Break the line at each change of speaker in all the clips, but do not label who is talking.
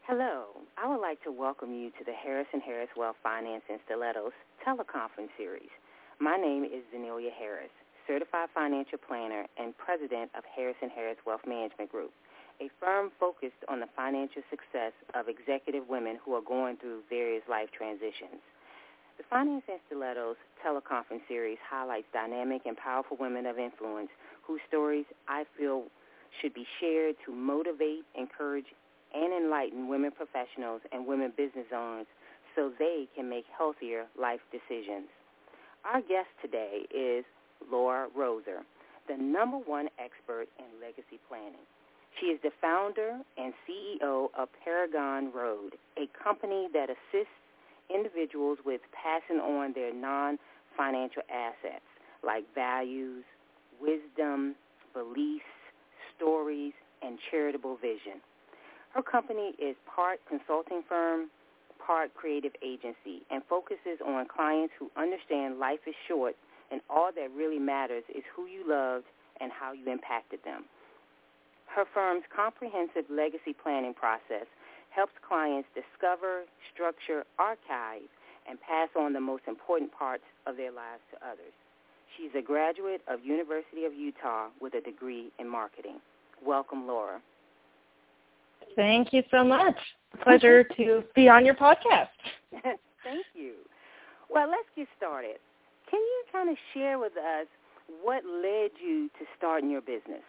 Hello. I would like to welcome you to the Harris & Harris Wealth Finance and Stilettos teleconference series. My name is Zenelia Harris, Certified Financial Planner and President of Harris & Harris Wealth Management Group, a firm focused on the financial success of executive women who are going through various life transitions. The Finance and Stilettos teleconference series highlights dynamic and powerful women of influence whose stories I feel should be shared to motivate, encourage, and enlighten women professionals and women business owners so they can make healthier life decisions. Our guest today is Laura Roser, the #1 expert in legacy planning. She is the founder and CEO of Paragon Road, a company that assists individuals with passing on their non-financial assets like values, wisdom, beliefs, stories, and charitable vision. Her company is part consulting firm, part creative agency, and focuses on clients who understand life is short and all that really matters is who you loved and how you impacted them. Her firm's comprehensive legacy planning process helps clients discover, structure, archive, and pass on the most important parts of their lives to others. She's a graduate of University of Utah with a degree in marketing. Welcome, Laura.
Thank you so much. Pleasure to be on your podcast.
Thank you. Well, let's get started. Can you kind of share with us what led you to starting your business?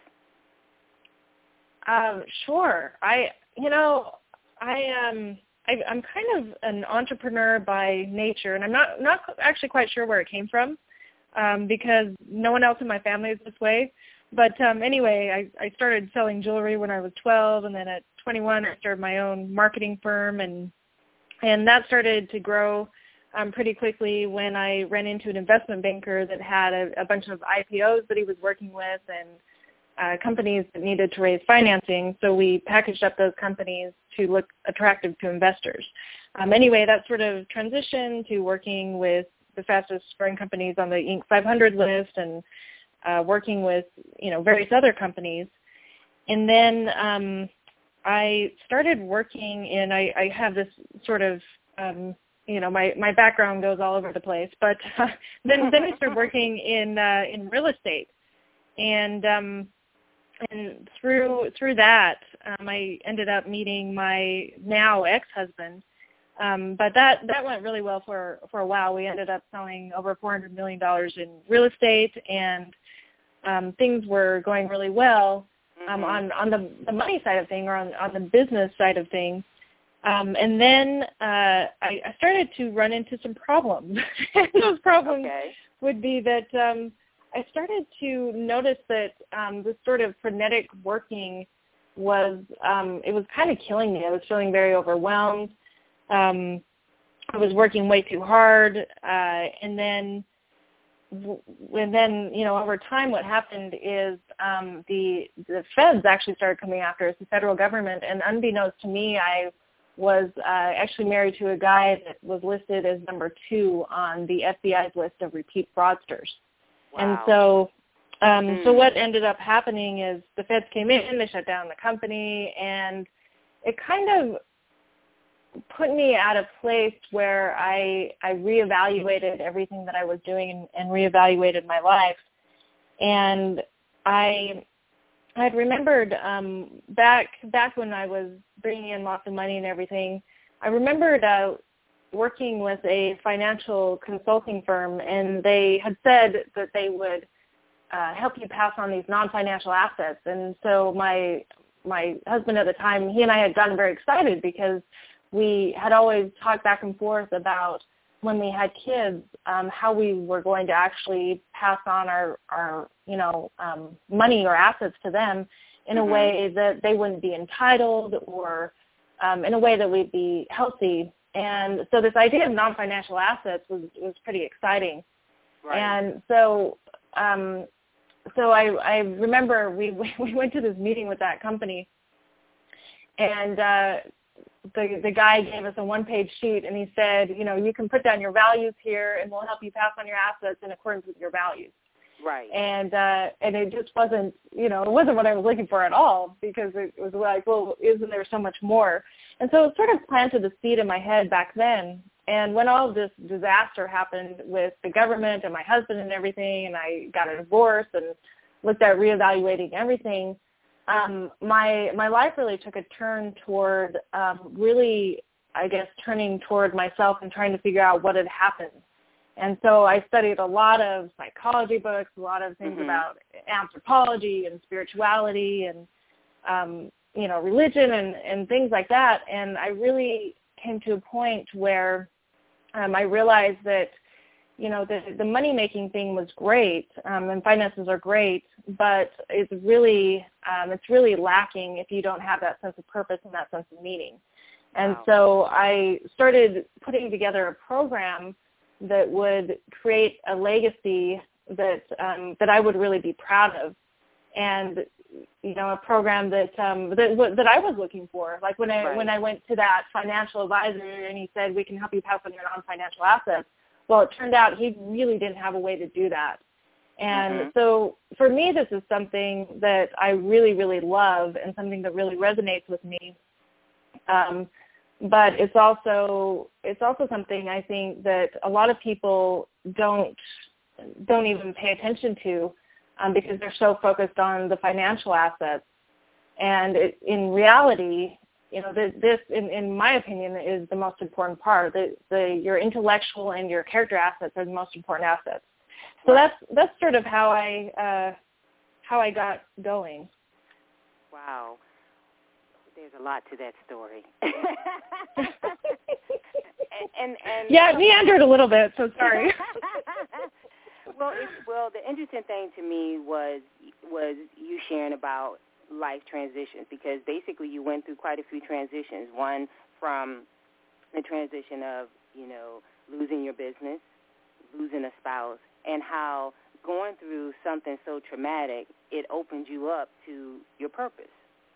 Sure. I'm kind of an entrepreneur by nature, and I'm not actually quite sure where it came from because no one else in my family is this way. But anyway, I started selling jewelry when I was 12, and then at 21 I started my own marketing firm, and that started to grow pretty quickly when I ran into an investment banker that had a bunch of IPOs that he was working with and companies that needed to raise financing. So we packaged up those companies to look attractive to investors. Anyway, that sort of transitioned to working with the fastest growing companies on the Inc. 500 list and working with, various other companies. And then I started working in, I have this sort of, my background goes all over the place, but then I started working in real estate. And through that, I ended up meeting my now ex-husband. But that went really well for a while. We ended up selling over $400 million in real estate, and things were going really well on the money side of things, or on the business side of things. And then I started to run into some problems. Those problems would be that I started to notice that this sort of frenetic working was kind of killing me. I was feeling very overwhelmed. I was working way too hard, and then over time, what happened is the feds actually started coming after us, the federal government, and unbeknownst to me, I was actually married to a guy that was listed as #2 on the FBI's list of repeat fraudsters.
Wow.
And so what ended up happening is the feds came in, they shut down the company, and it kind of put me at a place where I reevaluated everything that I was doing and reevaluated my life. And I had remembered back when I was bringing in lots of money and everything, I remembered working with a financial consulting firm, and they had said that they would help you pass on these non-financial assets. And so my husband at the time, he and I had gotten very excited because we had always talked back and forth about when we had kids, how we were going to actually pass on our money or assets to them in a way that they wouldn't be entitled, or in a way that we'd be healthy. And so this idea of non-financial assets was pretty exciting.
Right.
And so I remember we went to this meeting with that company, and the guy gave us a one-page sheet, and he said, you can put down your values here, and we'll help you pass on your assets in accordance with your values.
Right.
And it just wasn't, it wasn't what I was looking for at all, because it was like, well, isn't there so much more? And so it sort of planted the seed in my head back then. And when all this disaster happened with the government and my husband and everything, and I got a divorce and looked at reevaluating everything, my life really took a turn toward really, I guess, turning toward myself and trying to figure out what had happened. And so I studied a lot of psychology books, a lot of things about anthropology and spirituality and, religion and things like that. And I really came to a point where I realized that, the money-making thing was great, and finances are great, but it's really lacking if you don't have that sense of purpose and that sense of meaning. And so I started putting together a program that would create a legacy that I would really be proud of, and a program that I was looking for. Like when I went to that financial advisor and he said, we can help you pass on your non-financial assets. Well, it turned out he really didn't have a way to do that. And so for me, this is something that I really, really love and something that really resonates with me. But it's also something I think that a lot of people don't even pay attention to, because they're so focused on the financial assets. And in reality, this, in my opinion, is the most important part. Your intellectual and your character assets are the most important assets. So that's sort of how I got going.
Wow. There's a lot to that story. and
yeah, it meandered a little bit, so sorry.
Well, the interesting thing to me was you sharing about life transitions, because basically you went through quite a few transitions. One from the transition of, losing your business, losing a spouse, and how going through something so traumatic, it opened you up to your purpose.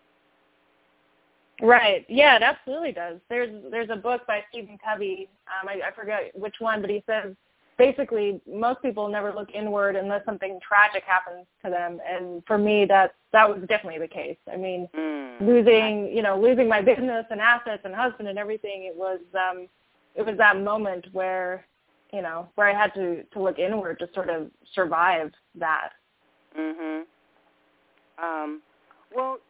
Right. Yeah, it absolutely does. There's a book by Stephen Covey. I forget which one, but he says basically most people never look inward unless something tragic happens to them. And for me, that was definitely the case. I mean, losing my business and assets and husband and everything, it was that moment where I had to look inward to sort of survive that.
Well,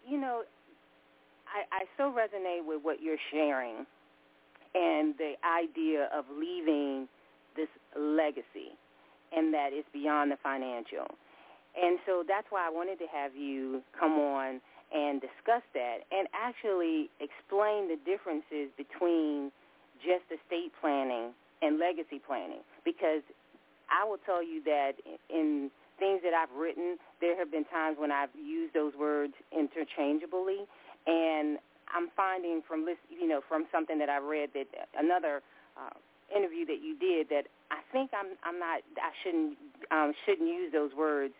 I so resonate with what you're sharing and the idea of leaving this legacy, and that it's beyond the financial. And so that's why I wanted to have you come on and discuss that and actually explain the differences between just estate planning and legacy planning, because I will tell you that in things that I've written, there have been times when I've used those words interchangeably. And I'm finding from something that I read, that another interview that you did, that I think I shouldn't use those words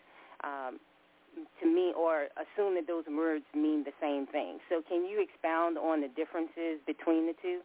to me, or assume that those words mean the same thing. So can you expound on the differences between the two?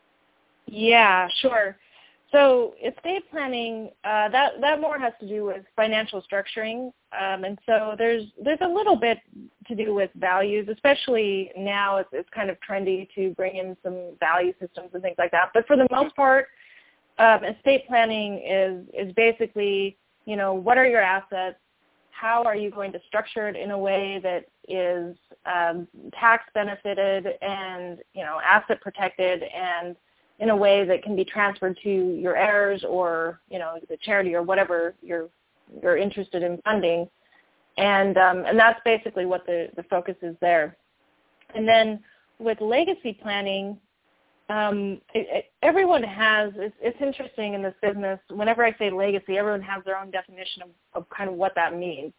Yeah, sure. So estate planning, that more has to do with financial structuring, and so there's a little bit to do with values, especially now it's kind of trendy to bring in some value systems and things like that. But for the most part, estate planning is basically, what are your assets? How are you going to structure it in a way that is tax benefited and, asset protected, and in a way that can be transferred to your heirs or, the charity or whatever you're interested in funding. And that's basically what the focus is there. And then with legacy planning, everyone has, it's interesting in this business, whenever I say legacy, everyone has their own definition of kind of what that means.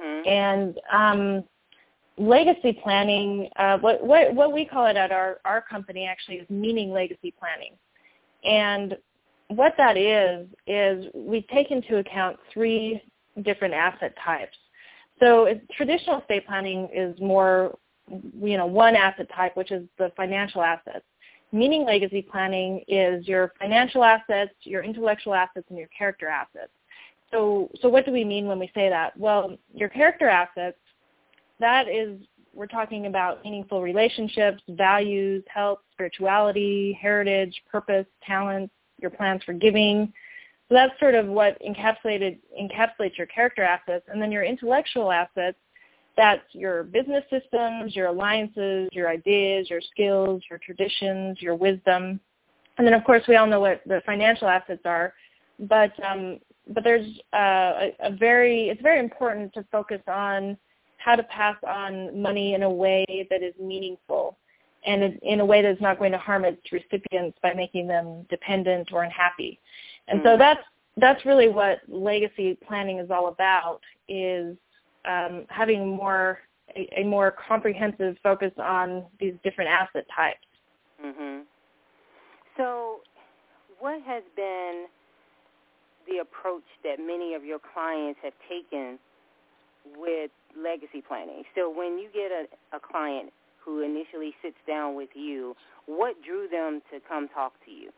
And legacy planning, what we call it at our company actually is meaning legacy planning. And what that is we take into account 3 different asset types. So traditional estate planning is more, one asset type, which is the financial assets. Meaning legacy planning is your financial assets, your intellectual assets, and your character assets. So what do we mean when we say that? Well, your character assets, that is, we're talking about meaningful relationships, values, health, spirituality, heritage, purpose, talents, your plans for giving. So that's sort of what encapsulates your character assets. And then your intellectual assets, that's your business systems, your alliances, your ideas, your skills, your traditions, your wisdom. And then, of course, we all know what the financial assets are. But there's it's very important to focus on how to pass on money in a way that is meaningful and in a way that's not going to harm its recipients by making them dependent or unhappy. And so that's really what legacy planning is all about, is having a more comprehensive focus on these different asset types.
Mm-hmm. So what has been the approach that many of your clients have taken with legacy planning? So when you get a client who initially sits down with you, what drew them to come talk to you?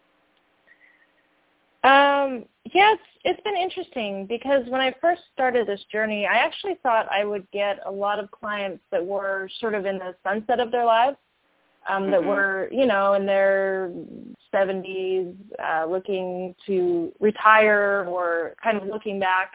Yes, it's been interesting because when I first started this journey, I actually thought I would get a lot of clients that were sort of in the sunset of their lives, that were, in their 70s, looking to retire or kind of looking back,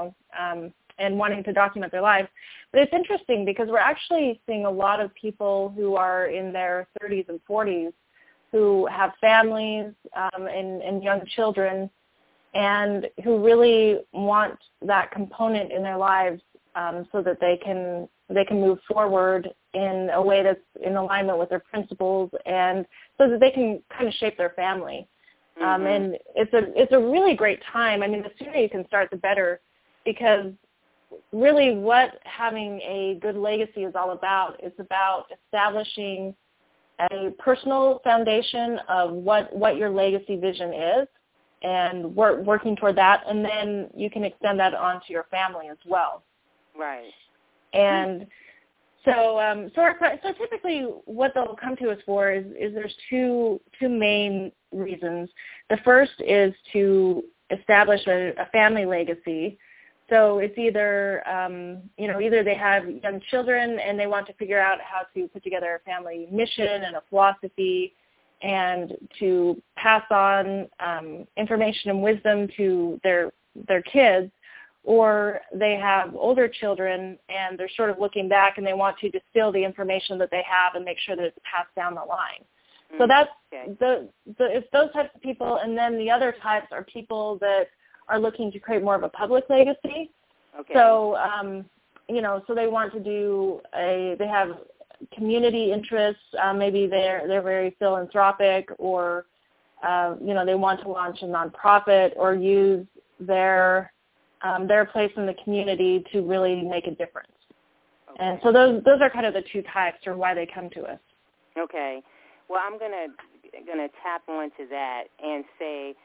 and wanting to document their lives. But it's interesting because we're actually seeing a lot of people who are in their 30s and 40s who have families and young children, and who really want that component in their lives so that they can move forward in a way that's in alignment with their principles, and so that they can kind of shape their family. And it's a really great time. I mean, the sooner you can start, the better, because really what having a good legacy is all about. It's about establishing a personal foundation of what your legacy vision is, and working toward that, and then you can extend that onto your family as well.
Right.
And so typically what they'll come to us for is there's two main reasons. The first is to establish a family legacy. So it's either either they have young children and they want to figure out how to put together a family mission and a philosophy, and to pass on information and wisdom to their kids, or they have older children and they're sort of looking back and they want to distill the information that they have and make sure that it's passed down the line. So that's it's those types of people. And then the other types are people that are looking to create more of a public legacy.
Okay.
So so they want to they have community interests. Maybe they're very philanthropic, or they want to launch a nonprofit or use their place in the community to really make a difference. Okay. And so those are kind of the two types, or why they come to us.
Okay. Well, I'm gonna tap onto that and say,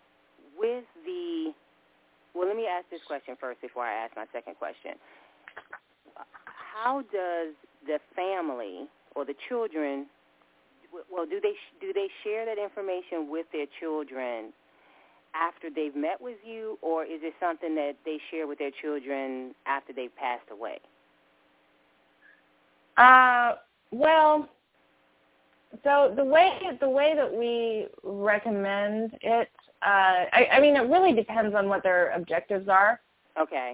let me ask this question first before I ask my second question. How does the family or the children, do they share that information with their children after they've met with you, or is it something that they share with their children after they've passed away?
Well, so the way that we recommend it, I mean, it really depends on what their objectives are.
Okay.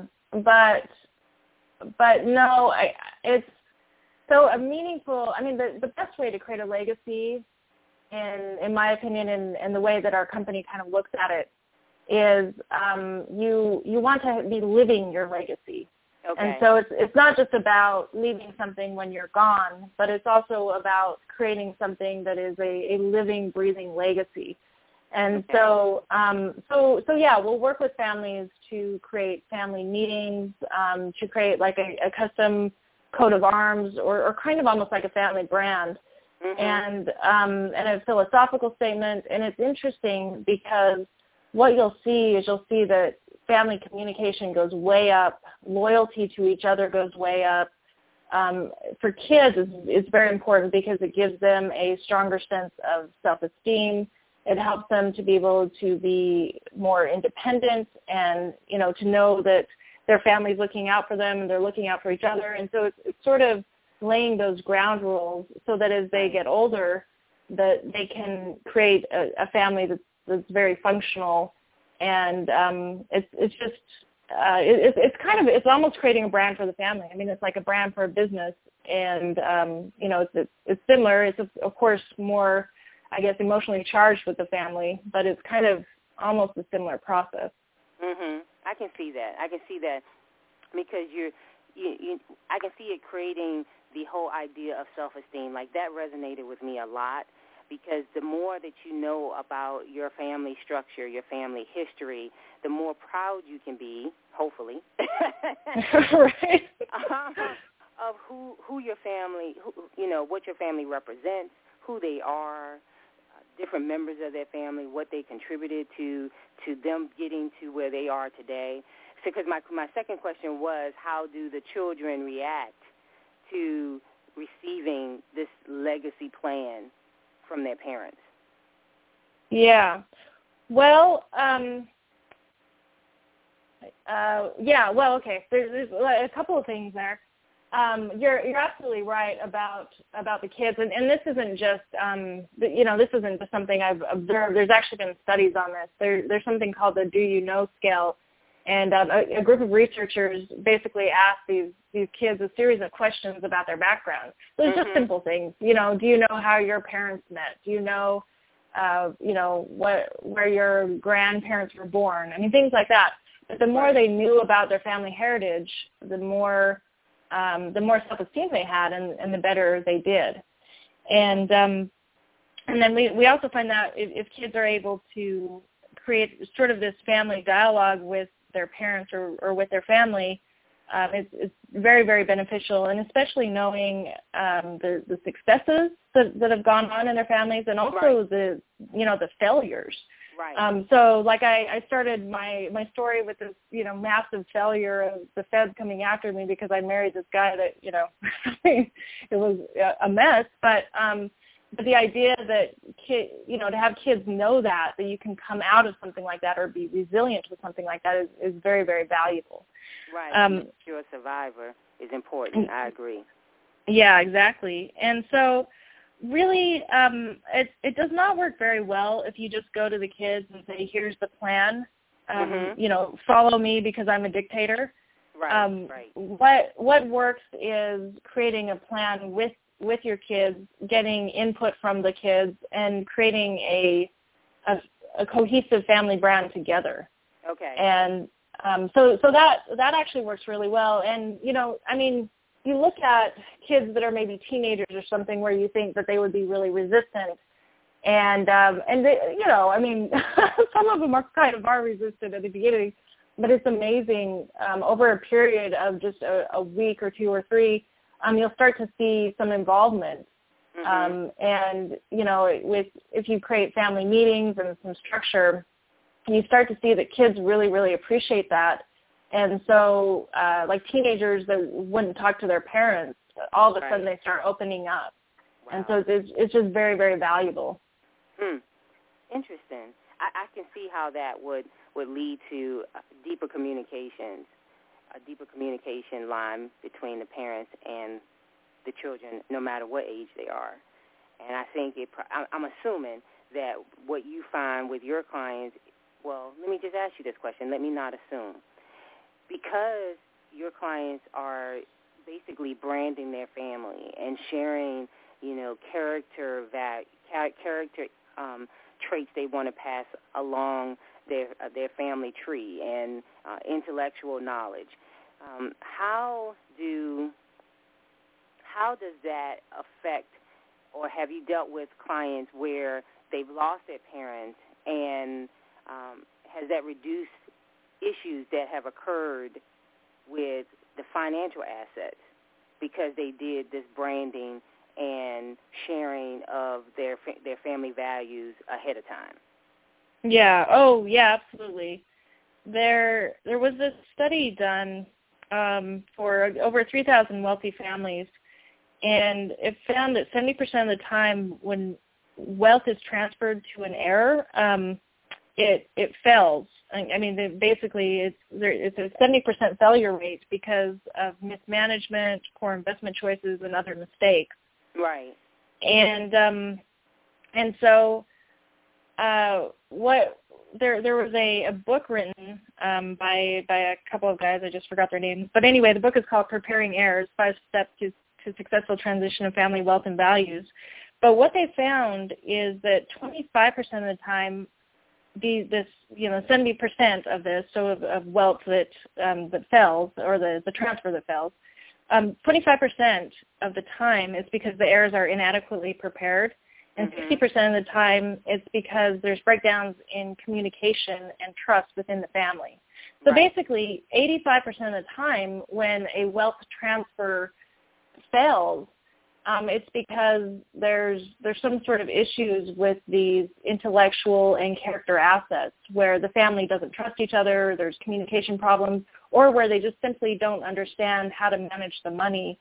But no, it's so a meaningful. I mean, the best way to create a legacy, in my opinion, and the way that our company kind of looks at it, is you want to be living your legacy. Okay. And so it's not just about leaving something when you're gone, but it's also about creating something that is a living, breathing legacy. And okay. So yeah, we'll work with families to create family meetings, to create like a custom coat of arms, or kind of almost like a family brand, and a philosophical statement. And it's interesting because what you'll see that family communication goes way up, loyalty to each other goes way up. For kids, it's very important because it gives them a stronger sense of self-esteem. It helps them to be able to be more independent and, to know that their family's looking out for them and they're looking out for each other. And so it's sort of laying those ground rules so that as they get older, that they can create a family that's very functional. And it's just it's almost creating a brand for the family. I mean, it's like a brand for a business, and it's similar. It's of course more, I guess, emotionally charged with the family, but it's kind of almost a similar process.
Mhm. I can see that because I can see it creating the whole idea of self-esteem. Like, that resonated with me a lot, because the more that you know about your family structure, your family history, the more proud you can be, hopefully,
right.
of who your family, what your family represents, who they are, different members of their family, what they contributed to them getting to where they are today. So, because my second question was, how do the children react to receiving this legacy plan from their parents?
Yeah. Well, okay. There's a couple of things there. You're absolutely right about the kids, and this isn't just this isn't just something I've observed. There's actually been studies on this. There's something called the Do You Know scale, and a group of researchers basically asked these kids a series of questions about their background. So it's just simple things. Do you know how your parents met? Do you know where your grandparents were born? I mean, things like that. But the more they knew about their family heritage, the more self-esteem they had, and the better they did. And then we also find that if kids are able to create sort of this family dialogue with their parents or with their family, it's very, very beneficial, and especially knowing the successes that have gone on in their families, and also the failures.
Right.
So like I started my story with this, massive failure of the feds coming after me because I married this guy that, it was a mess. But the idea that to have kids know that you can come out of something like that or be resilient with something like that is very, very valuable.
Right. You're a survivor is important. I agree.
Yeah, exactly. And so really, it does not work very well if you just go to the kids and say, here's the plan, follow me because I'm a dictator.
Right,
What works is creating a plan with your kids, getting input from the kids, and creating a cohesive family brand together.
Okay.
And so that actually works really well. And, you look at kids that are maybe teenagers or something where you think that they would be really resistant. And they, some of them are resistant at the beginning, but it's amazing. Over a period of just a week or two or three, you'll start to see some involvement. And, if you create family meetings and some structure, you start to see that kids really, really appreciate that. And so, like teenagers that wouldn't talk to their parents, all of a sudden they start opening up. Wow. And so it's just very, very valuable.
Interesting. I can see how that would lead to deeper communications, a deeper communication line between the parents and the children, no matter what age they are. And I think I'm assuming that what you find with your clients, well, let me just ask you this question. Let me not assume. Because your clients are basically branding their family and sharing, character traits they want to pass along their family tree and intellectual knowledge. How does that affect, or have you dealt with clients where they've lost their parents, and has that reduced issues that have occurred with the financial assets because they did this branding and sharing of their family values ahead of time?
Yeah. Oh, yeah, absolutely. There was this study done for over 3,000 wealthy families, and it found that 70% of the time when wealth is transferred to an heir, it fails. I mean, basically, it's a 70% failure rate because of mismanagement, poor investment choices, and other mistakes.
Right.
And so there was a book written by a couple of guys. I just forgot their names. But anyway, the book is called Preparing Heirs: 5 Steps to Successful Transition of Family Wealth and Values. But what they found is that 25% of the time, 70% of this, so of wealth that fails, or the transfer that fails, 25% of the time is because the heirs are inadequately prepared, and 60% of the time it's because there's breakdowns in communication and trust within the family. So basically, 85% of the time when a wealth transfer fails, it's because there's some sort of issues with these intellectual and character assets where the family doesn't trust each other, there's communication problems, or where they just simply don't understand how to manage the money,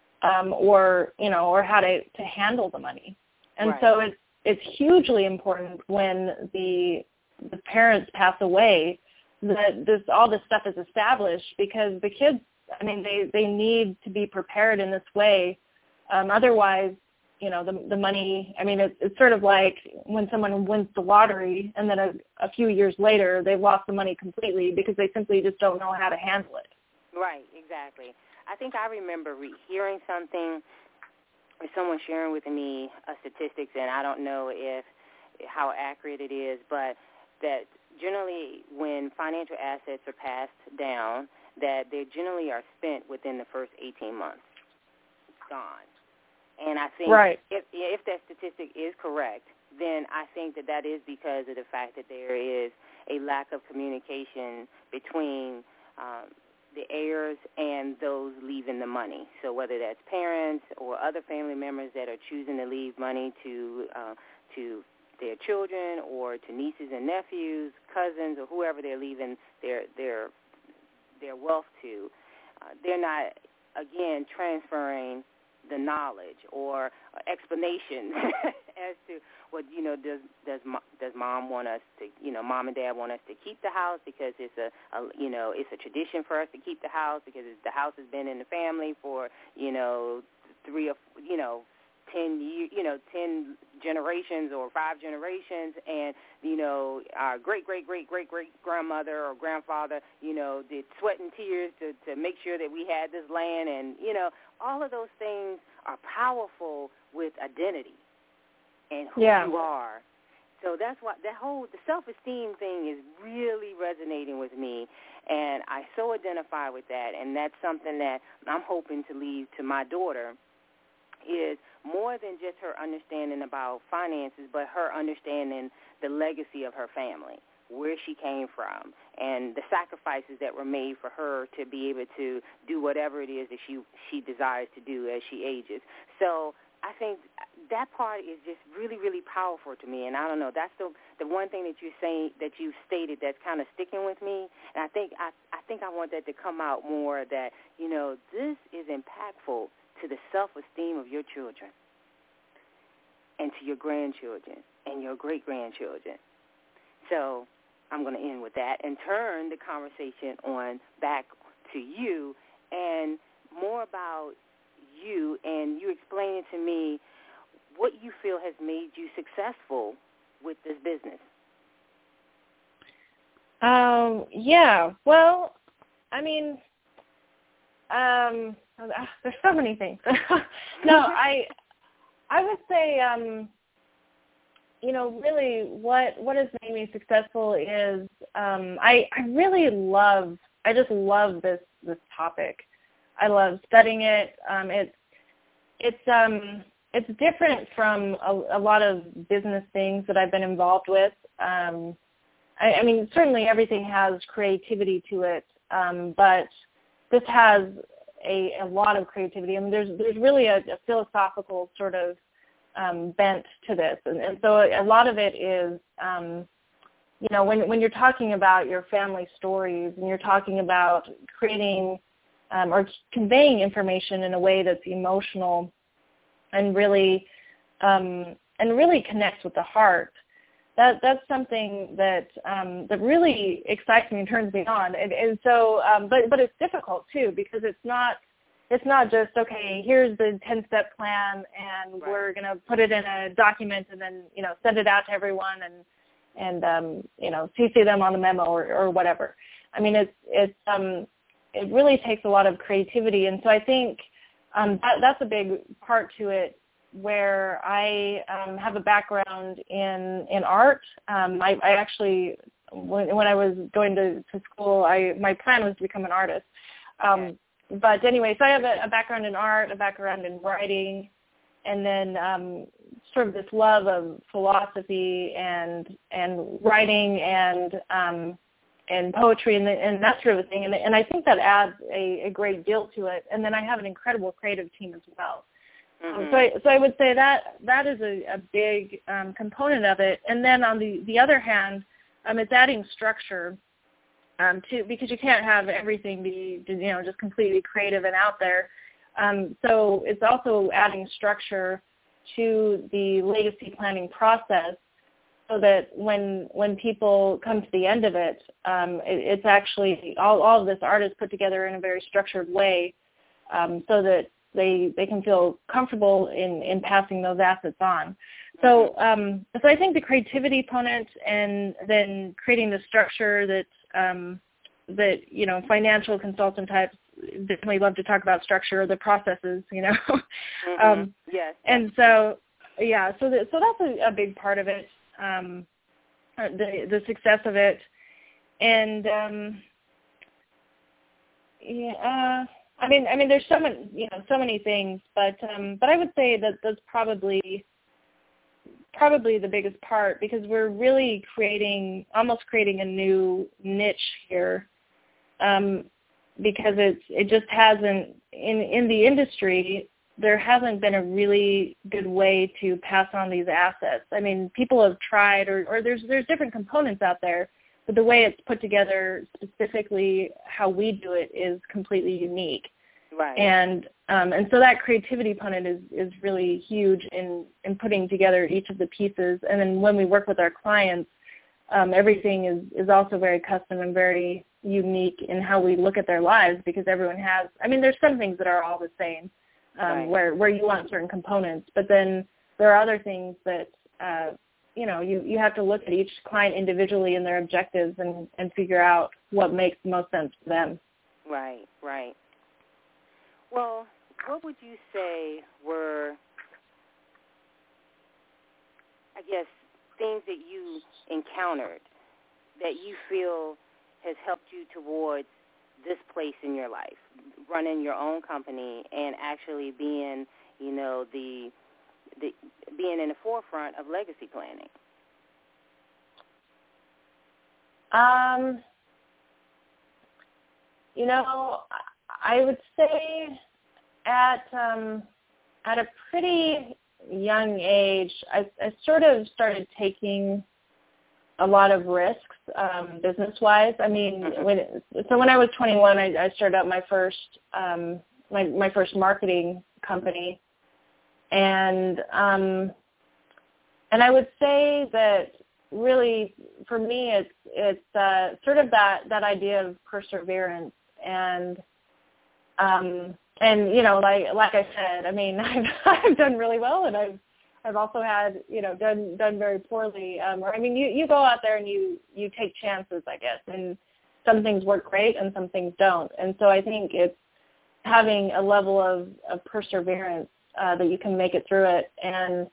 or how to handle the money. And so it's hugely important when the parents pass away that all this stuff is established, because the kids, I mean, they need to be prepared in this way. Otherwise, the money, I mean, it's sort of like when someone wins the lottery and then a few years later they've lost the money completely because they simply just don't know how to handle it.
Right, exactly. I think I remember hearing something or someone sharing with me a statistics, and I don't know how accurate it is, but that generally when financial assets are passed down, that they generally are spent within the first 18 months. Gone. And I think if that statistic is correct, then I think that is because of the fact that there is a lack of communication between the heirs and those leaving the money. So whether that's parents or other family members that are choosing to leave money to their children or to nieces and nephews, cousins, or whoever they're leaving their wealth to, they're not, again, transferring the knowledge or explanation as to does mom want us to, mom and dad want us to keep the house because it's a tradition for us to keep the house because the house has been in the family for 3 or 10 generations or 5 generations, and our great grandmother or grandfather did sweat and tears to make sure that we had this land, and all of those things are powerful with identity and who you are. So that's why the self-esteem thing is really resonating with me, and I so identify with that, and that's something that I'm hoping to leave to my daughter, is more than just her understanding about finances, but her understanding the legacy of her family, where she came from, and the sacrifices that were made for her to be able to do whatever it is that she desires to do as she ages. So I think that part is just really, really powerful to me, and I don't know, that's the one thing that you stated that's kind of sticking with me, and I think I want that to come out more, that this is impactful to the self-esteem of your children and to your grandchildren and your great-grandchildren. So I'm going to end with that and turn the conversation on back to you and more about you and you explaining to me what you feel has made you successful with this business.
Well, I mean, there's so many things. No, I would say, really what has made me successful is I just love this topic. I love studying it. It's different from a lot of business things that I've been involved with. I mean, certainly everything has creativity to it, but this has a lot of creativity. I mean, there's really a philosophical sort of bent to this, and so a lot of it is, when you're talking about your family stories and you're talking about creating or conveying information in a way that's emotional and really and really connects with the heart, that's something that that really excites me and turns me on. And so, but it's difficult too, because it's not just, okay, here's the 10-step plan and we're going to put it in a document and then, send it out to everyone and CC them on the memo or whatever. I mean, it really takes a lot of creativity. And so I think that's a big part to it, where I have a background in art. I actually, when I was going to school, my plan was to become an artist. But anyway, so I have a background in art, a background in writing, and then sort of this love of philosophy and writing and poetry and that sort of thing. And I think that adds a great deal to it. And then I have an incredible creative team as well. Mm-hmm. So I would say that is a big component of it. And then on the other hand, it's adding structure. Because you can't have everything be just completely creative and out there. So it's also adding structure to the legacy planning process, so that when people come to the end of it, it's actually all of this art is put together in a very structured way, so that they can feel comfortable in passing those assets on. So so I think the creativity component, and then creating the structure that financial consultant types definitely love to talk about structure, the processes,
Mm-hmm. Yes.
And so, so that's a big part of it, the success of it. And, I mean, there's so many things, but I would say that that's probably the biggest part, because we're really almost creating a new niche here, because it just hasn't, in the industry, there hasn't been a really good way to pass on these assets. I mean, people have tried, or there's different components out there, but the way it's put together, specifically how we do it, is completely unique.
Right.
And so that creativity component is really huge in putting together each of the pieces. And then when we work with our clients, everything is also very custom and very unique in how we look at their lives, because everyone has, there's some things that are all the same,
right,
where you want certain components, but then there are other things that, you have to look at each client individually and their objectives and figure out what makes the most sense for them.
Right, right. Well, what would you say were, I guess, things that you encountered that you feel has helped you towards this place in your life, running your own company and actually being, being in the forefront of legacy planning?
I would say at a pretty young age, I sort of started taking a lot of risks, business-wise. I mean, when I was 21, I started out my first my first marketing company, and I would say that really for me it's sort of that idea of perseverance, and like I said, I've done really well, and I've also had, done very poorly. You go out there and you take chances, I guess, and some things work great and some things don't. And so I think it's having a level of perseverance that you can make it through it. And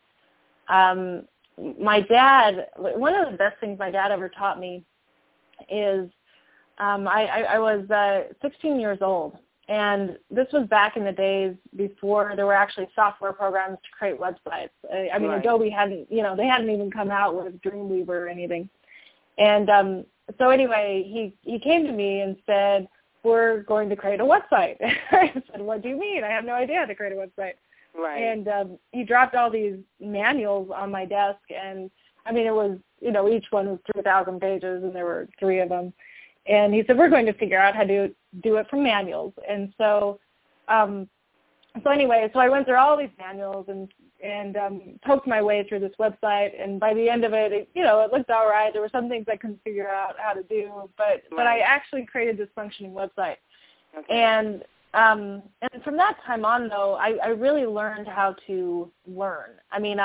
my dad, one of the best things my dad ever taught me is I was 16 years old. And this was back in the days before there were actually software programs to create websites.
Right.
Adobe hadn't, they hadn't even come out with Dreamweaver or anything. And so anyway, he came to me and said, "We're going to create a website." I said, "What do you mean? I have no idea how to create a website."
Right.
And he dropped all these manuals on my desk, and it was, each one was 3,000 pages, and there were 3 of them. And he said, "We're going to figure out how to do it from manuals." And so, so I went through all these manuals and poked my way through this website, and by the end of it, it looked all right. There were some things I couldn't figure out how to do, but I actually created this functioning website.
Okay.
And from that time on, though, I really learned how to learn. I mean,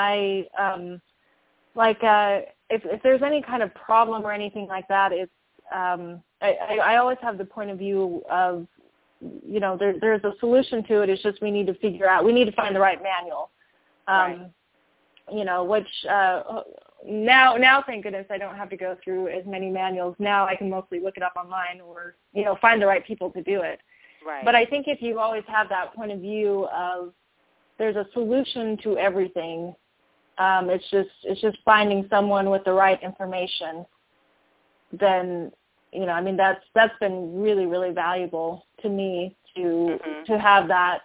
if there's any kind of problem or anything like that, it's I always have the point of view of, there's a solution to it. It's just we need to find the right manual.
Right.
Which now, thank goodness, I don't have to go through as many manuals. Now I can mostly look it up online or, find the right people to do it.
Right.
But I think if you always have that point of view of there's a solution to everything, it's just finding someone with the right information, then, that's been really, really valuable to me to have that,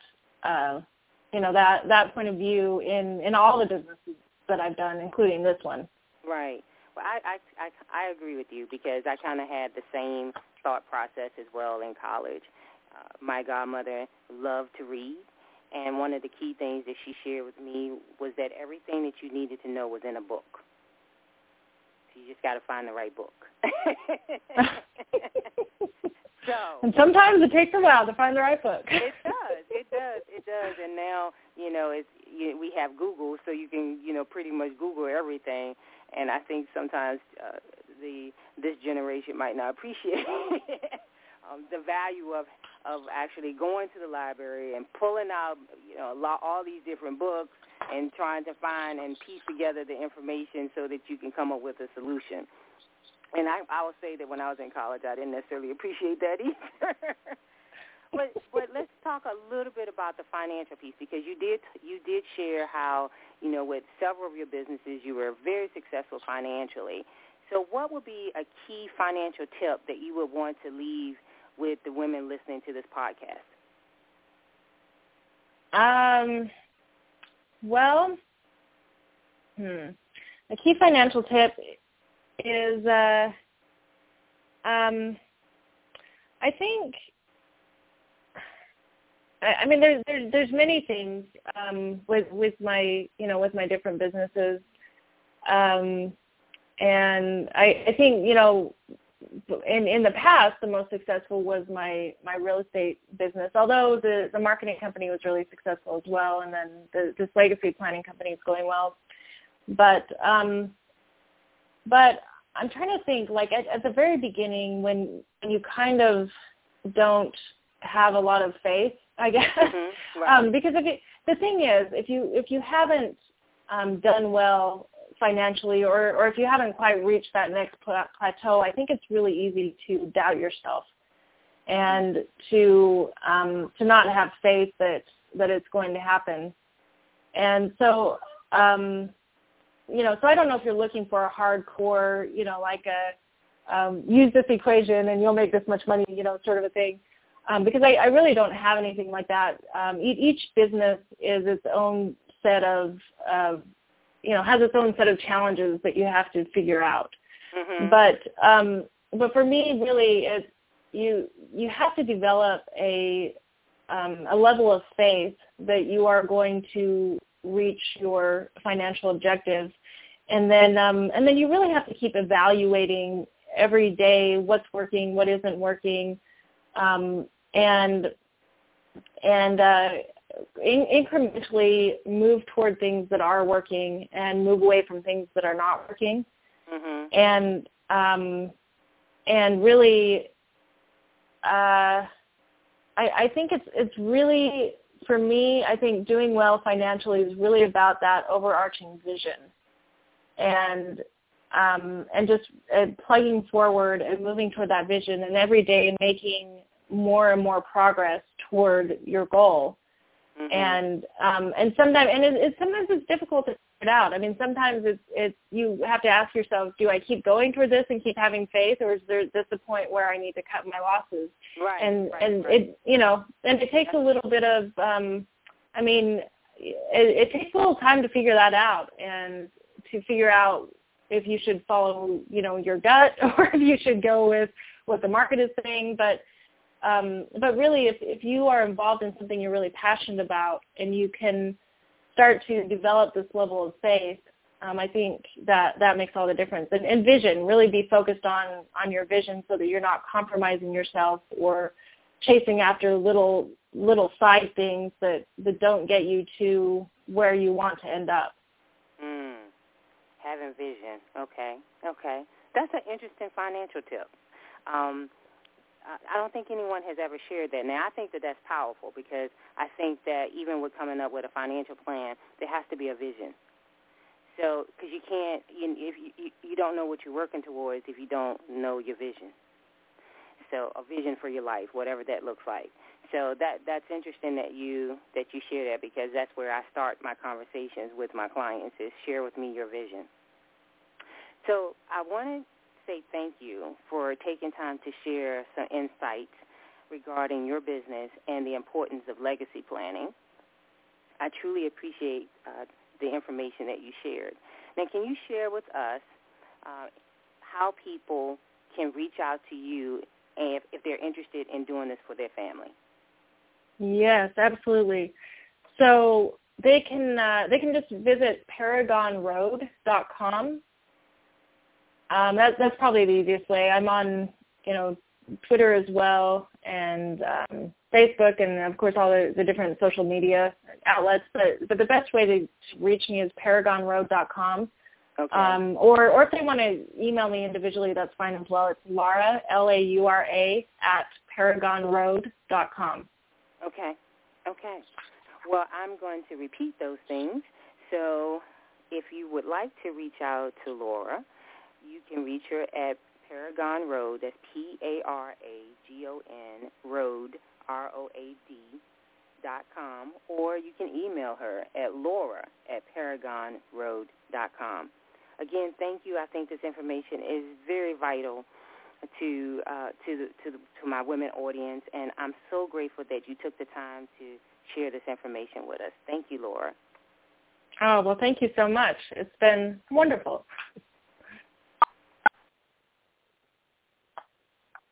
that point of view in all the businesses that I've done, including this one.
Right. Well, I agree with you because I kind of had the same thought process as well in college. My godmother loved to read, and one of the key things that she shared with me was that everything that you needed to know was in a book. So you just got to find the right book.
And sometimes it takes a while to find the right book.
It does. And now, we have Google, so you can, pretty much Google everything. And I think sometimes this generation might not appreciate the value of actually going to the library and pulling out, all these different books and trying to find and piece together the information so that you can come up with a solution. And I will say that when I was in college, I didn't necessarily appreciate that either. But let's talk a little bit about the financial piece, because you did share how, with several of your businesses, you were very successful financially. So what would be a key financial tip that you would want to leave with the women listening to this podcast?
A key financial tip is, I think, there's many things with my different businesses, and I think in the past the most successful was my real estate business. Although the marketing company was really successful as well, and then this legacy planning company is going well, but I'm trying to think, like at the very beginning when you kind of don't have a lot of faith, I guess,
right.
Because the thing is, if you haven't done well financially, or if you haven't quite reached that next plateau, I think it's really easy to doubt yourself and to not have faith that it's going to happen. And so, so I don't know if you're looking for a hardcore, like use this equation and you'll make this much money, sort of a thing. Because I really don't have anything like that. Each business is its own set of, has its own set of challenges that you have to figure out.
Mm-hmm.
But for me, really, you have to develop a level of faith that you are going to reach your financial objectives, and then you really have to keep evaluating every day what's working, what isn't working, and incrementally move toward things that are working and move away from things that are not working.
Mm-hmm.
And really, I think it's really, for me, I think doing well financially is really about that overarching vision, and just plugging forward and moving toward that vision, and every day making more and more progress toward your goal.
Mm-hmm.
And sometimes it's difficult to figure it out. I mean, sometimes it's you have to ask yourself, do I keep going toward this and keep having faith, or is there this a point where I need to cut my losses?
Right.
And
right.
it takes a little bit of it takes a little time to figure that out, and to figure out if you should follow your gut or if you should go with what the market is saying. But really, if you are involved in something you're really passionate about, and you can start to develop this level of faith, I think that makes all the difference. And vision, really be focused on your vision so that you're not compromising yourself or chasing after little side things that don't get you to where you want to end up.
Having vision. Okay. That's an interesting financial tip. I don't think anyone has ever shared that. Now, I think that that's powerful because I think that even with coming up with a financial plan, there has to be a vision. So, because you can't, if you don't know what you're working towards if you don't know your vision. So, a vision for your life, whatever that looks like. So that's interesting that you share that, because that's where I start my conversations with my clients, is share with me your vision. So I want to say thank you for taking time to share some insights regarding your business and the importance of legacy planning. I truly appreciate the information that you shared. Now, can you share with us how people can reach out to you and if they're interested in doing this for their family?
Yes, absolutely. So they can just visit ParagonRoad.com. That's probably the easiest way. I'm on, Twitter as well, and Facebook, and of course all the different social media outlets. But the best way to reach me is ParagonRoad.com.
Okay.
Or if they want to email me individually, that's fine as well. It's Laura, Laura, @ParagonRoad.com.
Okay. Well, I'm going to repeat those things. So if you would like to reach out to Laura, you can reach her at Paragon Road, that's Paragon Road, ROAD.com, or you can email her at Laura@ParagonRoad.com. Again, thank you. I think this information is very vital to my women audience, and I'm so grateful that you took the time to share this information with us. Thank you, Laura.
Oh, well, thank you so much. It's been wonderful.